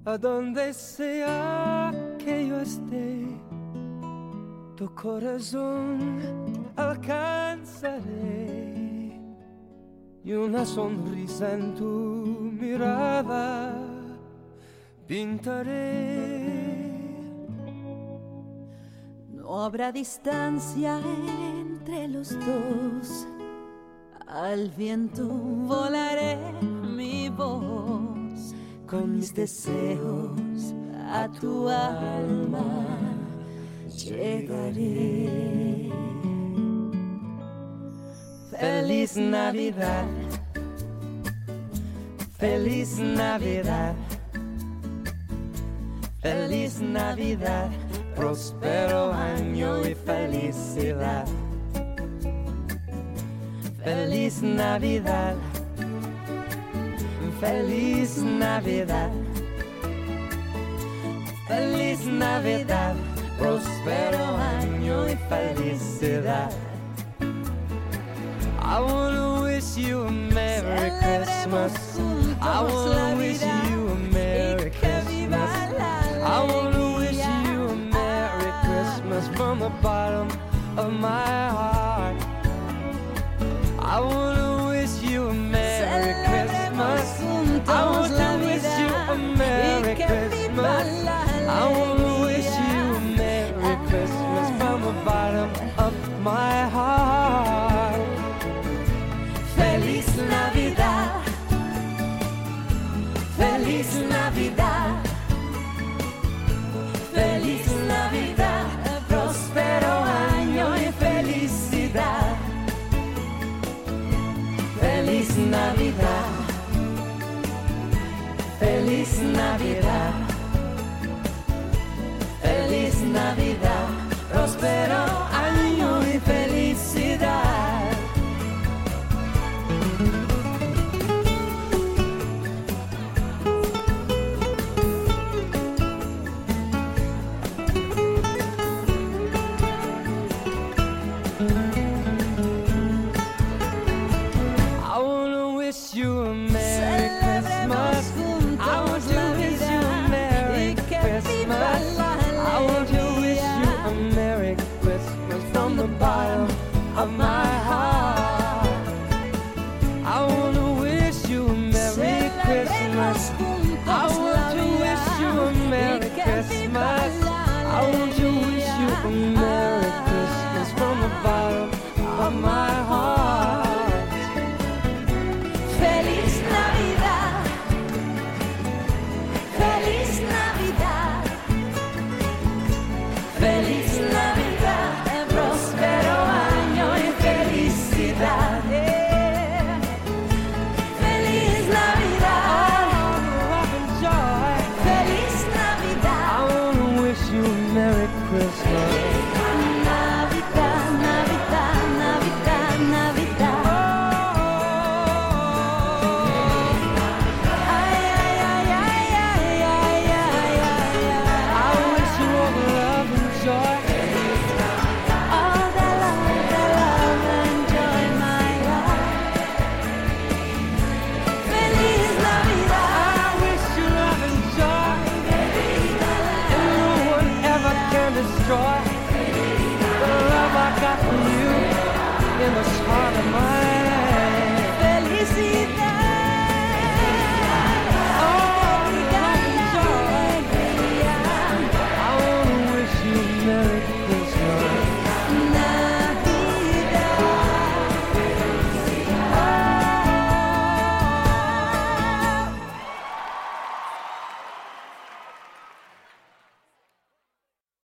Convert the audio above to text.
A donde sea que yo esté, tu corazón alcanzaré y una sonrisa en tu mirada pintaré. No habrá distancia entre los dos, al viento volaré mi voz, con mis deseos a tu alma llegaré. Feliz Navidad, feliz Navidad, feliz Navidad, próspero año y felicidad. Feliz Navidad, feliz Navidad, feliz Navidad, próspero año y felicidad. I wanna wish you a Merry Christmas. I wanna wish you a Merry Christmas. I wanna wish you a Merry Christmas from the bottom of my heart. I wanna wish you a Merry Christmas. I wanna wish you a Merry Christmas. I wanna wish you a Merry Christmas from the bottom of my heart. Feliz Navidad, feliz Navidad, feliz Navidad, próspero año y felicidad. Feliz Navidad, feliz Navidad,